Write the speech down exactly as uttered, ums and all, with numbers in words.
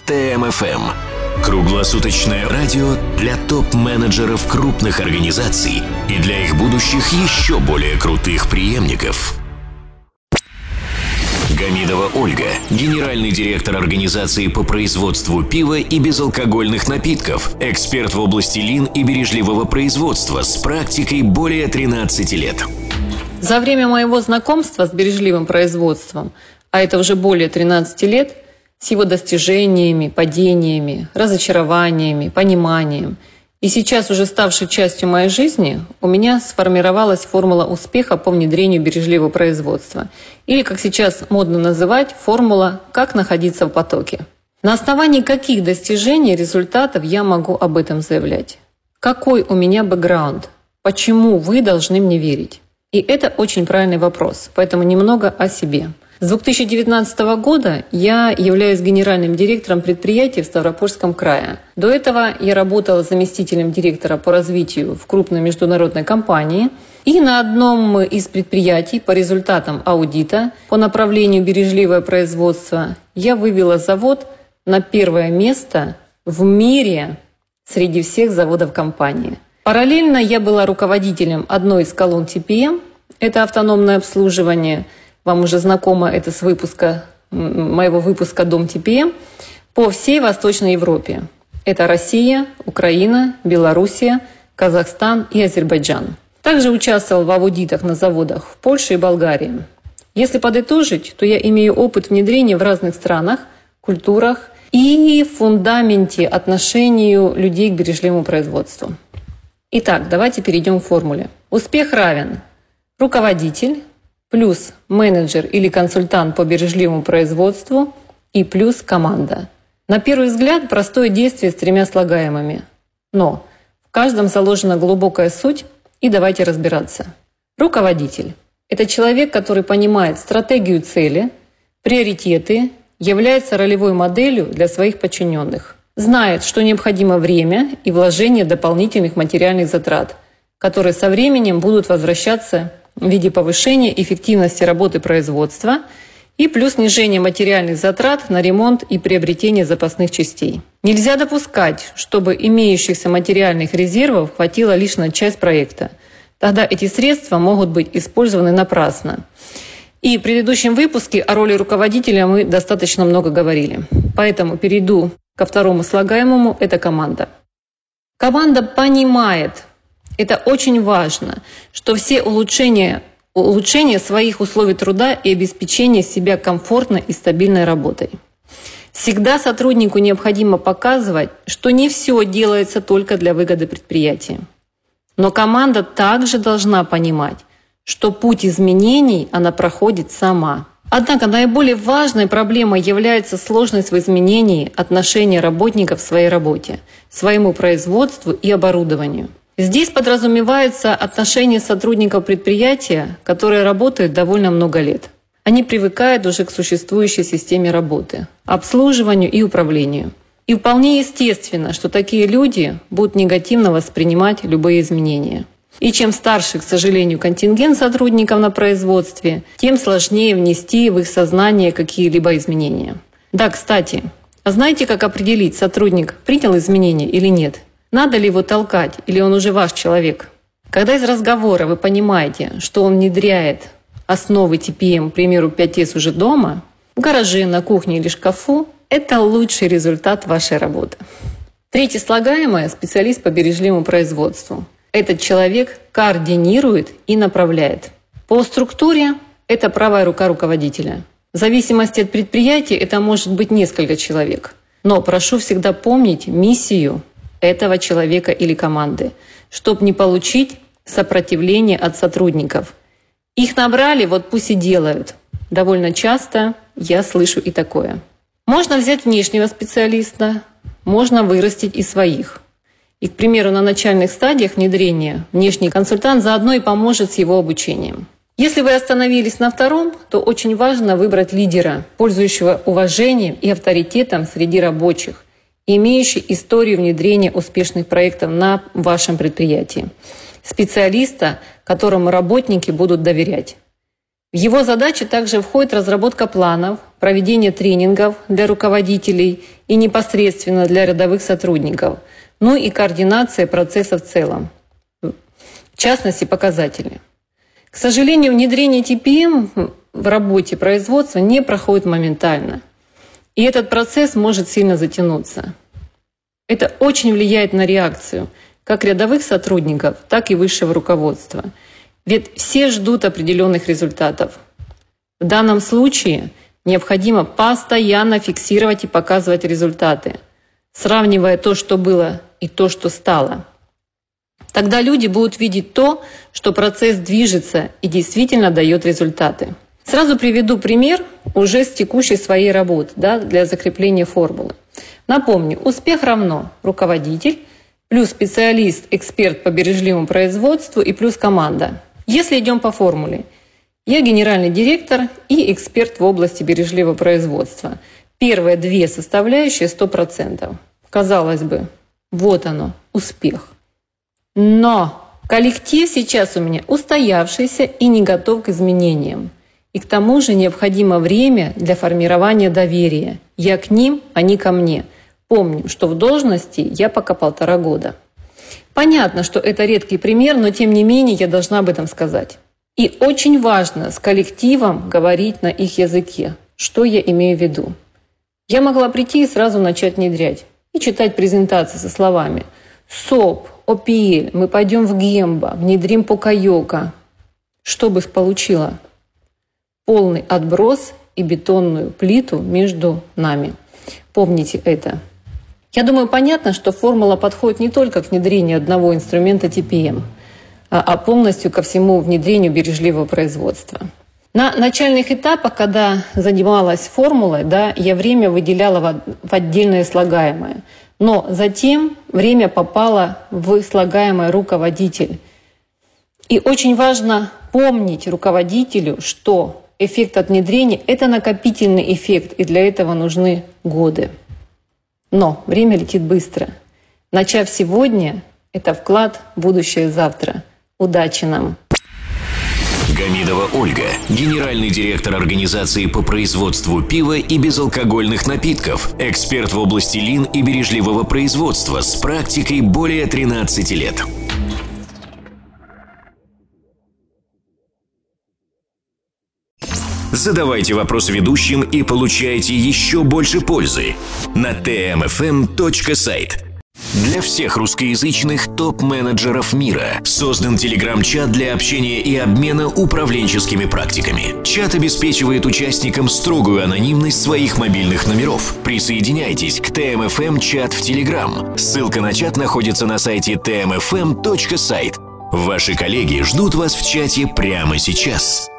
ТМ-ФМ. Круглосуточное радио для топ-менеджеров крупных организаций и для их будущих еще более крутых преемников. Гамидова Ольга, генеральный директор организации по производству пива и безалкогольных напитков, эксперт в области лин и бережливого производства с практикой более тринадцати лет. За время моего знакомства с бережливым производством, а это уже более тринадцати лет, с его достижениями, падениями, разочарованиями, пониманием, и сейчас уже ставшей частью моей жизни, у меня сформировалась формула успеха по внедрению бережливого производства. Или, как сейчас модно называть, формула «как находиться в потоке». На основании каких достижений, результатов я могу об этом заявлять? Какой у меня бэкграунд? Почему вы должны мне верить? И это очень правильный вопрос, поэтому немного о себе. С две тысячи девятнадцатого года я являюсь генеральным директором предприятия в Ставропольском крае. До этого я работала заместителем директора по развитию в крупной международной компании. И на одном из предприятий по результатам аудита по направлению бережливое производство я вывела завод на первое место в мире среди всех заводов компании. Параллельно я была руководителем одной из колонн ти пи эм, это автономное обслуживание. Вам уже знакомо это с выпуска, моего выпуска «Дом ти пи эм», по всей Восточной Европе. Это Россия, Украина, Белоруссия, Казахстан и Азербайджан. Также участвовал в аудитах на заводах в Польше и Болгарии. Если подытожить, то я имею опыт внедрения в разных странах, культурах и в фундаменте отношению людей к бережливому производству. Итак, давайте перейдем к формуле. Успех равен руководитель плюс менеджер или консультант по бережливому производству и плюс команда. На первый взгляд простое действие с тремя слагаемыми. Но в каждом заложена глубокая суть, и давайте разбираться. Руководитель – это человек, который понимает стратегию цели, приоритеты, является ролевой моделью для своих подчиненных. Знает, что необходимо время и вложение дополнительных материальных затрат, которые со временем будут возвращаться в виде повышения эффективности работы производства и плюс снижения материальных затрат на ремонт и приобретение запасных частей. Нельзя допускать, чтобы имеющихся материальных резервов хватило лишь на часть проекта. Тогда эти средства могут быть использованы напрасно. И в предыдущем выпуске о роли руководителя мы достаточно много говорили. Поэтому перейду ко второму слагаемому – это команда. Команда понимает, это очень важно, что все улучшения, улучшения своих условий труда и обеспечение себя комфортной и стабильной работой. Всегда сотруднику необходимо показывать, что не все делается только для выгоды предприятия. Но команда также должна понимать, что путь изменений она проходит сама. Однако наиболее важной проблемой является сложность в изменении отношения работников к своей работе, своему производству и оборудованию. Здесь подразумевается отношение сотрудников предприятия, которые работают довольно много лет. Они привыкают уже к существующей системе работы, обслуживанию и управлению. И вполне естественно, что такие люди будут негативно воспринимать любые изменения. И чем старше, к сожалению, контингент сотрудников на производстве, тем сложнее внести в их сознание какие-либо изменения. Да, кстати, а знаете, как определить, сотрудник принял изменения или нет? Надо ли его толкать, или он уже ваш человек? Когда из разговора вы понимаете, что он внедряет основы ти пи эм, к примеру, пять эс уже дома, в гараже, на кухне или шкафу, это лучший результат вашей работы. Третье слагаемое – специалист по бережливому производству. Этот человек координирует и направляет. По структуре это правая рука руководителя. В зависимости от предприятия это может быть несколько человек. Но прошу всегда помнить миссию этого человека или команды, чтобы не получить сопротивление от сотрудников. Их набрали, вот пусть и делают. Довольно часто я слышу и такое. Можно взять внешнего специалиста, можно вырастить и своих. И, к примеру, на начальных стадиях внедрения внешний консультант заодно и поможет с его обучением. Если вы остановились на втором, то очень важно выбрать лидера, пользующего уважением и авторитетом среди рабочих, имеющий историю внедрения успешных проектов на вашем предприятии. Специалиста, которому работники будут доверять. В его задачи также входит разработка планов проведение тренингов для руководителей и непосредственно для рядовых сотрудников, ну и координация процесса в целом, в частности показатели. К сожалению, внедрение ти пи эм в работе производства не проходит моментально, и этот процесс может сильно затянуться. Это очень влияет на реакцию как рядовых сотрудников, так и высшего руководства. Ведь все ждут определенных результатов. В данном случае необходимо постоянно фиксировать и показывать результаты, сравнивая то, что было, и то, что стало. Тогда люди будут видеть то, что процесс движется и действительно дает результаты. Сразу приведу пример уже с текущей своей работы, да, для закрепления формулы. Напомню, успех равно руководитель, плюс специалист, эксперт по бережливому производству и плюс команда. Если идем по формуле, я генеральный директор и эксперт в области бережливого производства. Первые две составляющие сто процентов. Казалось бы, вот оно, успех. Но коллектив сейчас у меня устоявшийся и не готов к изменениям. И к тому же необходимо время для формирования доверия. Я к ним, они ко мне. Помню, что в должности я пока полтора года. Понятно, что это редкий пример, но тем не менее я должна об этом сказать. И очень важно с коллективом говорить на их языке. Что я имею в виду? Я могла прийти и сразу начать внедрять. И читать презентации со словами СОП, о пи эль, мы пойдем в Гемба, внедрим Покайока. Что бы получило? Полный отброс и бетонную плиту между нами. Помните это. Я думаю, понятно, что формула подходит не только к внедрению одного инструмента ти пи эм, а полностью ко всему внедрению бережливого производства. На начальных этапах, когда занималась формулой, да, я время выделяла в отдельное слагаемое. Но затем время попало в слагаемое руководитель. И очень важно помнить руководителю, что эффект от внедрения – это накопительный эффект, и для этого нужны годы. Но время летит быстро. Начав сегодня, это вклад в будущее завтра. Удачи нам! Гамидова Ольга, генеральный директор организации по производству пива и безалкогольных напитков, эксперт в области лин и бережливого производства с практикой более тринадцати лет. Задавайте вопросы ведущим и получайте еще больше пользы на тэ эм эф эм точка сайт. Для всех русскоязычных топ-менеджеров мира создан телеграм-чат для общения и обмена управленческими практиками. Чат обеспечивает участникам строгую анонимность своих мобильных номеров. Присоединяйтесь к тэ эм эф эм чат в Телеграм. Ссылка на чат находится на сайте тэ эм эф эм точка сайт. Ваши коллеги ждут вас в чате прямо сейчас.